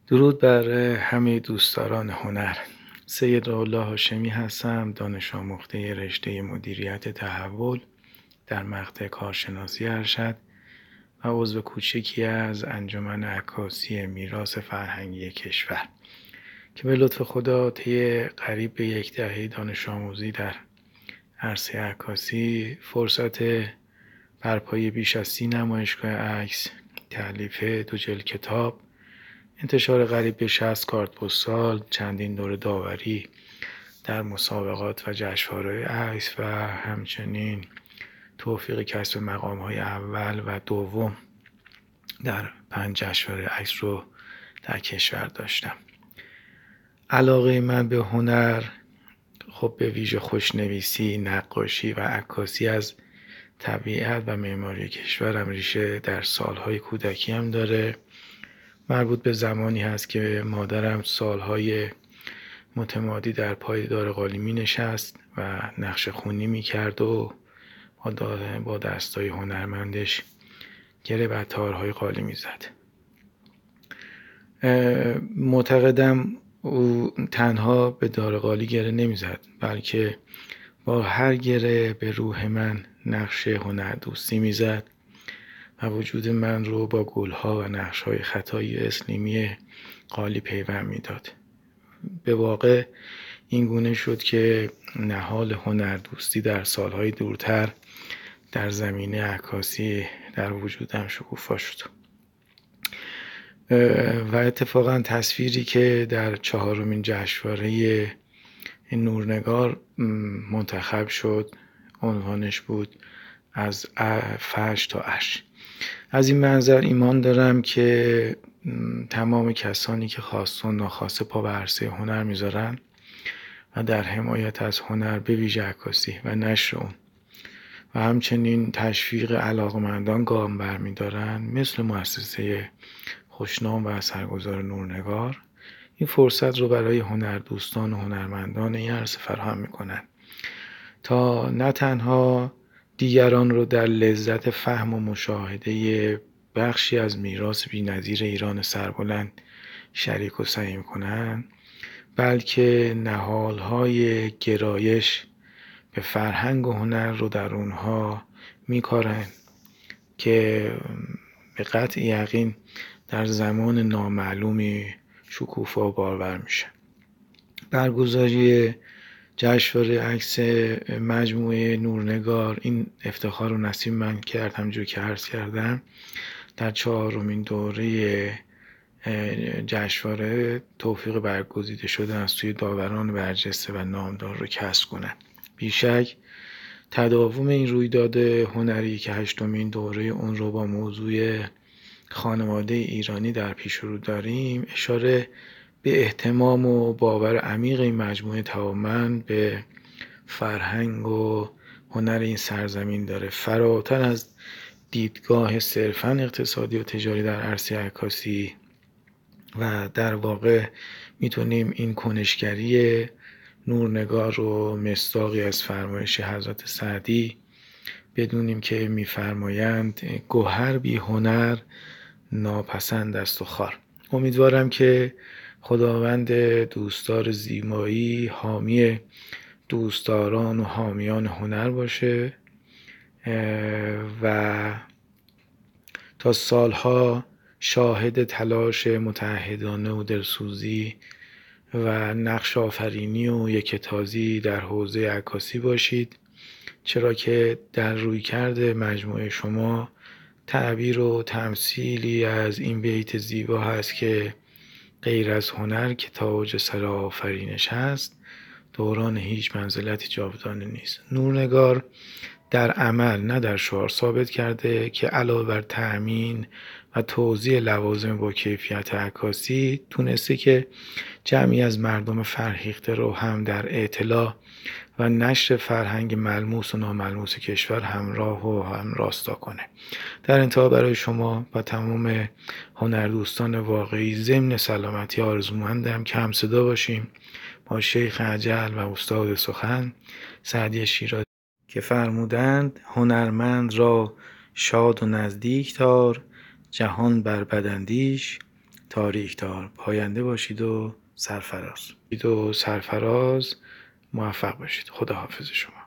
درود بر همه دوستداران هنر. سیدالله هاشمی هستم، دانش آموخته رشته مدیریت تحول در مقطع کارشناسی ارشد و عضو کوچکی از انجمن عکاسی میراث فرهنگی کشور که به لطف خدا طی قریب به 1 دهه دانش آموزی در عرصه عکاسی فرصت برپایی بیش از 30 نمایشگاه عکس، تألیف 2 جلد کتاب، انتشار قریب به 60 کارت پستال، چندین دوره داوری در مسابقات و جشنواره‌های عکس و همچنین توفیق کسب مقام‌های اول و دوم در 5 جشنواره عکس رو در کشور داشتم. علاقه من به هنر خب به ویژه خوشنویسی، نقاشی و عکاسی از طبیعت و معماری کشورم ریشه در سالهای کودکی هم داره. مربوط به زمانی هست که مادرم سالهای متمادی در پایدار قالی می نشست و نقش خونی می کرد و با دستای هنرمندش گره و تارهای قالی می زد. معتقدم او تنها به دار قالی گره نمی زد، بلکه با هر گره به روح من نقش هنردوستی می زد و وجود من رو با گلها و نقش‌های خطایی اسلیمی قالی پیوند میداد. به واقع این گونه شد که نهال هنردوستی در سالهای دورتر در زمینه عکاسی در وجودم شکوفا شد. و اتفاقا تصویری که در 4مین جشنواره نورنگار منتخب شد عنوانش بود از فرش تا عرش. از این منظر ایمان دارم که تمام کسانی که خواسته و ناخواسته پا به عرصه هنر میذارن و در حمایت از هنر به ویژه عکاسی و نشر اون و همچنین تشویق علاقمندان گام برمیدارن، مثل مؤسسه خوشنام و اثرگذار نورنگار، این فرصت رو برای هنردوستان و هنرمندان این عرصه فراهم میکنن تا نه تنها دیگران رو در لذت فهم و مشاهده بخشی از میراث بی‌نظیر ایران سربلند شریک و سهیم کنن، بلکه نهال‌های گرایش به فرهنگ و هنر رو در اونها میکارن که به قطع یقین در زمان نامعلومی شکوفا و بارور میشه. برگزاری جشنواره عکس مجموعه نورنگار این افتخار و نصیب من کرد، همونجور که عرض کردم در 4مین دوره جشنواره توفیق برگزیده شده از سوی داوران برجسته و نامدار رو کسب کنن. بیشک تداوم این رویداد هنری که 8مین دوره اون رو با موضوع خانواده ایرانی در پیش رو داریم اشاره به اهتمام و باور عمیق این مجموعه توانمند به فرهنگ و هنر این سرزمین داره، فراتر از دیدگاه صرفاً اقتصادی و تجاری در عرصه عکاسی. و در واقع میتونیم این کنشگری نورنگار رو مصداقی از فرمایش حضرت سعدی بدونیم که میفرمایند گوهر بی هنر ناپسند است و خوار. امیدوارم که خداوند دوستدار زیبایی حامی دوستداران و حامیان هنر باشه و تا سالها شاهد تلاش متعهدانه و دلسوزی و نقش آفرینی و یکتازی در حوزه عکاسی باشید، چرا که در رویکرد مجموعه شما تعبیر و تمثیلی از این بیت زیبا هست که غیر از هنر که تاج سر آفرینش هست، دوران هیچ منزلتی جاودانه نیست. نورنگار در عمل نه در شعار ثابت کرده که علاوه بر تأمین و توزیع لوازم با کیفیت عکاسی تونسته که جمعی از مردم فرهیخته رو هم در اطلاع و نشر فرهنگ ملموس و ناملموس کشور همراه و هم راستا کنه. در انتها برای شما و تمام هنردوستان واقعی ضمن سلامتی آرزومندم که همصدا باشیم با شیخ اجل و استاد سخن سعدی شیرازی که فرمودند هنرمند را شاد و نزدیک دار، جهان بر بداندیش تاریک‌دار. پاینده باشید و سرفراز. موفق باشید. خداحافظ شما.